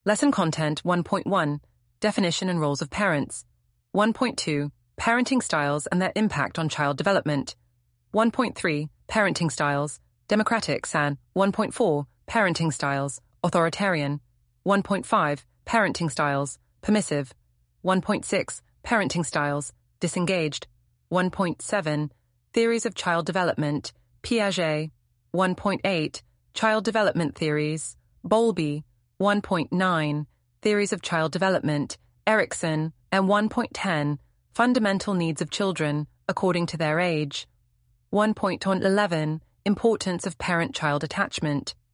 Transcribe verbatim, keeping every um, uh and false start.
Lesson Content one point one, Definition and Roles of Parents. one point two, Parenting Styles and Their Impact on Child Development. one point three, Parenting Styles, Democratic and one point four, Parenting Styles, Authoritarian. one point five, Parenting Styles, Permissive. one point six, Parenting Styles, Disengaged. one point seven, Theories of Child Development, Piaget. one point eight, Child Development Theories, Bowlby. one point nine, Theories of Child Development, Erikson. And one point ten, Fundamental Needs of Children, according to their age. one point eleven, Importance of Parent-Child Attachment.